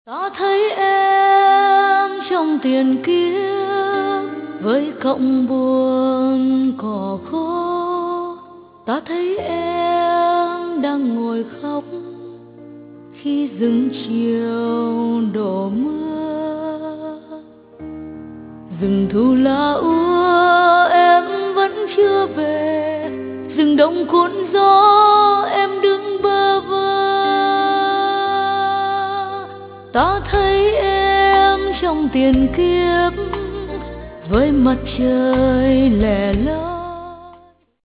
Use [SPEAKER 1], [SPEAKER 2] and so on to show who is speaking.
[SPEAKER 1] Ta thấy em trong tiền kiếp với cọng buồn cỏ khô. Ta thấy em đang ngồi khóc khi rừng chiều đổ mưa. Rừng thu lá úa em vẫn chưa về, rừng đông cuốn gió em đứng bơ vơ. Ta thấy em trong tiền kiếp với mặt trời lẻ loi.